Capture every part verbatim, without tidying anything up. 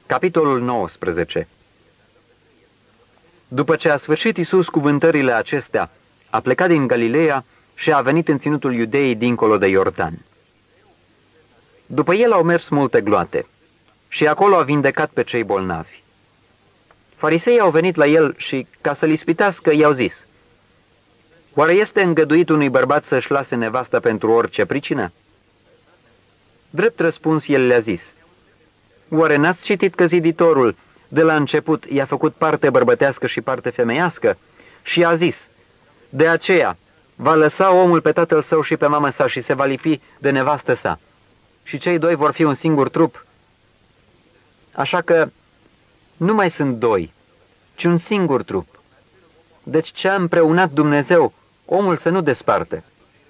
Capitolul nouăsprezece. După ce a sfârșit Iisus cuvântările acestea, a plecat din Galileea și a venit în ținutul Iudeii dincolo de Iordan. După el au mers multe gloate și acolo a vindecat pe cei bolnavi. Fariseii au venit la el și, ca să-l ispitească, i-au zis: oare este îngăduit unui bărbat să-și lase nevasta pentru orice pricină? Drept răspuns, el le-a zis: oare n-ați citit că ziditorul de la început i-a făcut parte bărbătească și parte femeiască? Și a zis: de aceea va lăsa omul pe tatăl său și pe mama sa și se va lipi de nevastă sa, și cei doi vor fi un singur trup. Așa că nu mai sunt doi, ci un singur trup. Deci ce a împreunat Dumnezeu, omul să nu desparte.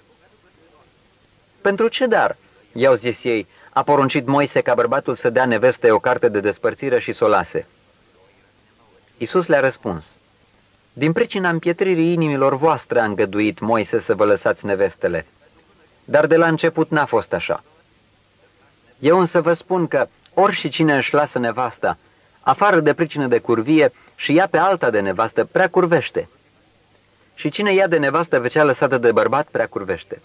Pentru ce dar, i-au zis ei, a poruncit Moise ca bărbatul să dea nevestei o carte de despărțire și să o lase? Iisus le-a răspuns: din pricina împietririi inimilor voastre a îngăduit Moise să vă lăsați nevestele, dar de la început n-a fost așa. Eu însă vă spun că ori și cine își lasă nevasta, afară de pricină de curvie, și ia pe alta de nevastă, prea curvește. Și cine ia de nevastă pe cea lăsată de bărbat, prea curvește.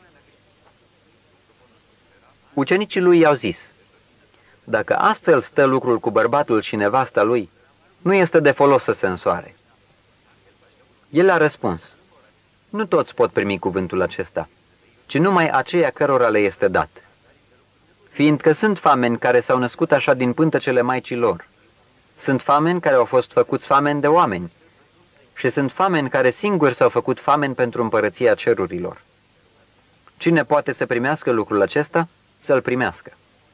Ucenicii lui i-au zis: dacă astfel stă lucrul cu bărbatul și nevasta lui, nu este de folos să se însoare. El a răspuns: nu toți pot primi cuvântul acesta, ci numai aceia cărora le este dat. Fiindcă sunt fameni care s-au născut așa din pântecele maicii lor, sunt fameni care au fost făcuți fameni de oameni, și sunt fameni care singuri s-au făcut fameni pentru împărăția cerurilor. Cine poate să primească lucrul acesta, să-l primească.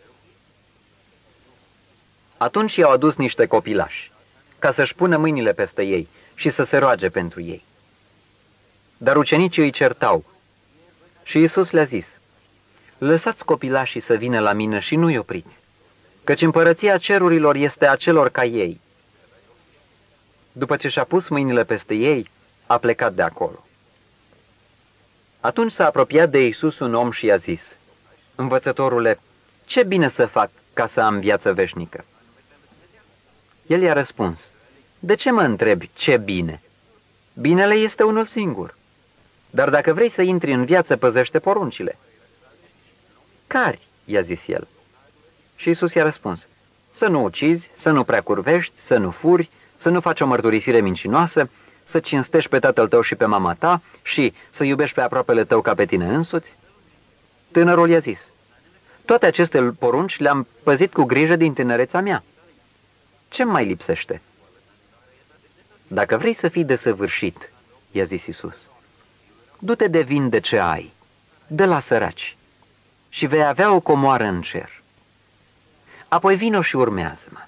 Atunci i-au adus niște copilași, ca să-și pună mâinile peste ei și să se roage pentru ei. Dar ucenicii îi certau și Iisus le-a zis: lăsați copilașii să vină la mine și nu-i opriți, căci împărăția cerurilor este a celor ca ei. După ce și-a pus mâinile peste ei, a plecat de acolo. Atunci s-a apropiat de Iisus un om și i-a zis: învățătorule, ce bine să fac ca să am viață veșnică? El i-a răspuns: de ce mă întrebi ce bine? Binele este unul singur. Dar dacă vrei să intri în viață, păzește poruncile. Care? I-a zis el. Și Iisus i-a răspuns: să nu ucizi, să nu prea curvești, să nu furi, să nu faci o mărturisire mincinoasă, să cinstești pe tatăl tău și pe mama ta și să iubești pe aproapele tău ca pe tine însuți? Tânărul i-a zis: toate aceste porunci le-am păzit cu grijă din tinerețea mea. Ce mai lipsește? Dacă vrei să fii desăvârșit, i-a zis Iisus, du-te de vin de ce ai, de la săraci, și vei avea o comoară în cer. Apoi vino și urmează-mă.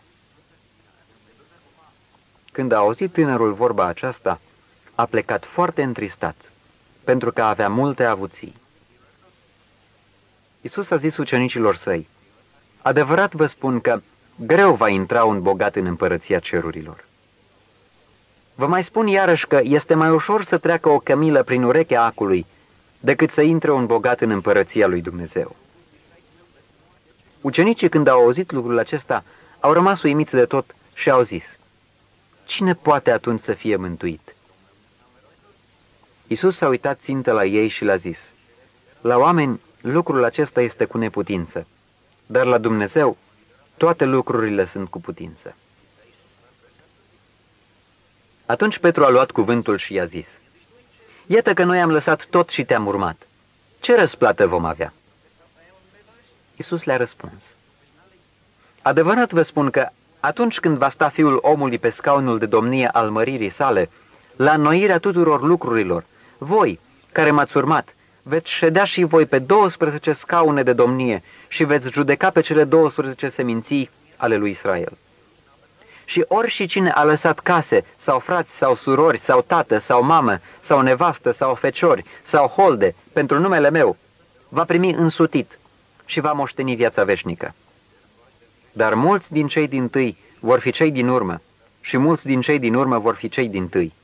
Când a auzit tânărul vorba aceasta, a plecat foarte întristat, pentru că avea multe avuții. Iisus a zis ucenicilor săi: adevărat vă spun că greu va intra un bogat în împărăția cerurilor. Vă mai spun iarăși că este mai ușor să treacă o cămilă prin urechea acului decât să intre un bogat în împărăția lui Dumnezeu. Ucenicii, când au auzit lucrul acesta, au rămas uimiți de tot și au zis: cine poate atunci să fie mântuit? Iisus s-a uitat țintă la ei și le-a zis: la oameni lucrul acesta este cu neputință, dar la Dumnezeu toate lucrurile sunt cu putință. Atunci Petru a luat cuvântul și i-a zis: iată că noi am lăsat tot și te-am urmat. Ce răsplată vom avea? Iisus le-a răspuns: adevărat vă spun că atunci când va sta Fiul omului pe scaunul de domnie al măririi sale, la înnoirea tuturor lucrurilor, voi, care m-ați urmat, veți ședea și voi pe douăsprezece scaune de domnie și veți judeca pe cele douăsprezece seminții ale lui Israel. Și ori și cine a lăsat case, sau frați, sau surori, sau tată, sau mamă, sau nevastă, sau feciori, sau holde, pentru numele meu, va primi însutit și va moșteni viața veșnică. Dar mulți din cei dintâi vor fi cei din urmă și mulți din cei din urmă vor fi cei dintâi.